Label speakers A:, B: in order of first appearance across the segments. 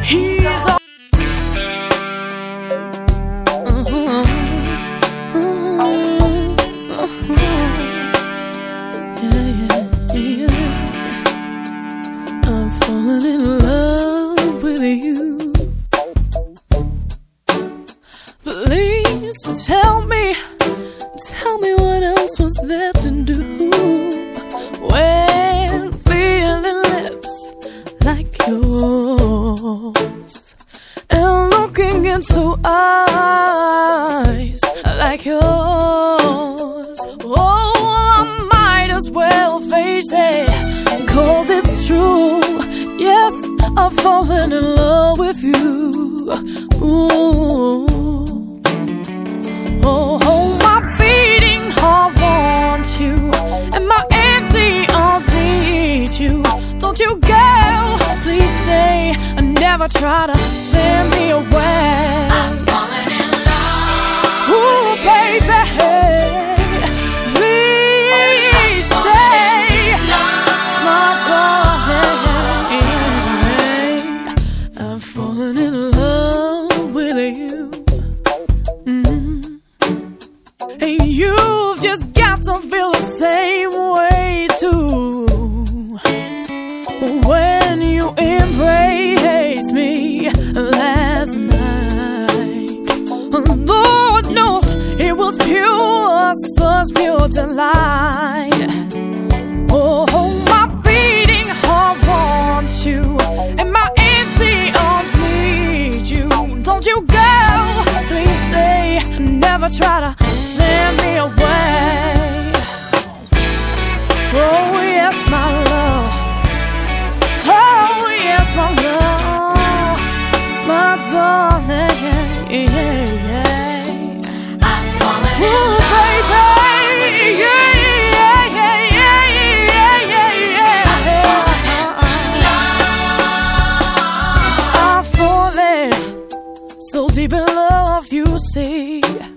A: He's all I'm falling in love with you. Please tell me what else was there to do when feeling lips like yours and looking into eyes like yours. Oh, I might as well face it, 'cause it's true. Yes, I've fallen in love with you. Ooh. Oh, my beating heart wants you, and my empty arms need you. Don't you go, please stay, and never try to send me away.
B: I'm falling in love.
A: Ooh, baby, please stay, my darling. I'm falling in love with you. And you've just got to feel the same way too when you embraced me last night. Lord knows it was pure, such pure delight. Oh, my beating heart wants you, and my empty arms need you. Don't you go, please stay, never try to send me away. Oh yes, my love. Oh yes, my love, my darling. Yeah, yeah.
B: I'm falling in
A: Ooh,
B: love.
A: baby. Yeah, yeah, yeah, yeah, yeah, yeah, yeah. I'm falling so deep in love, you see,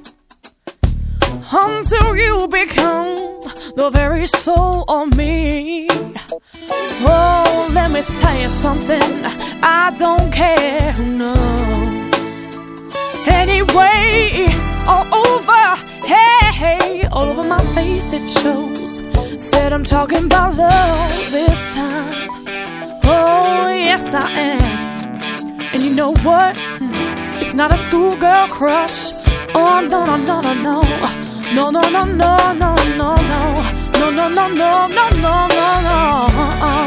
A: until you become the very soul of me. Oh, let me tell you something, I don't care who knows. Anyway, all over, hey, all over my face it shows. Said I'm talking about love this time. Oh, yes I am. And you know what? It's not a schoolgirl crush. Oh, no, no, no, no, no. No, no, no, no, no, no, no. No, no, no, no, no, no, no, no.